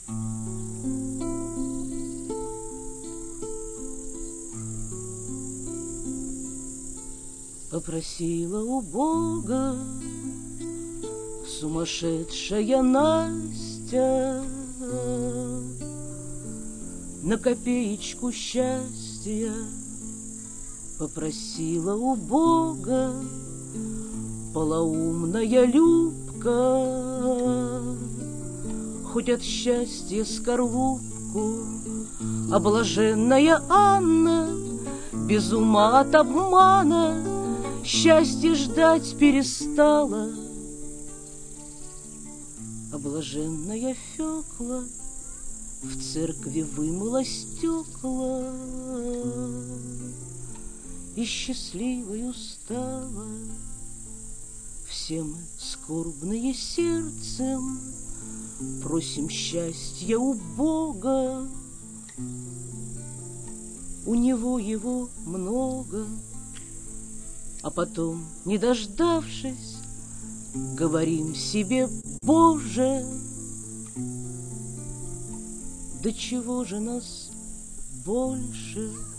Попросила у Бога сумасшедшая Настя на копеечку счастья. Попросила у Бога полоумная Любка хоть от счастья скорлупку, а блаженная Анна без ума от обмана счастье ждать перестала, а блаженная Фёкла в церкви вымыла стекла и счастливою стала. Все мы скорбные сердцем просим счастья у Бога, у Него его много. А потом, не дождавшись, говорим себе: Боже, до чего же нас больше?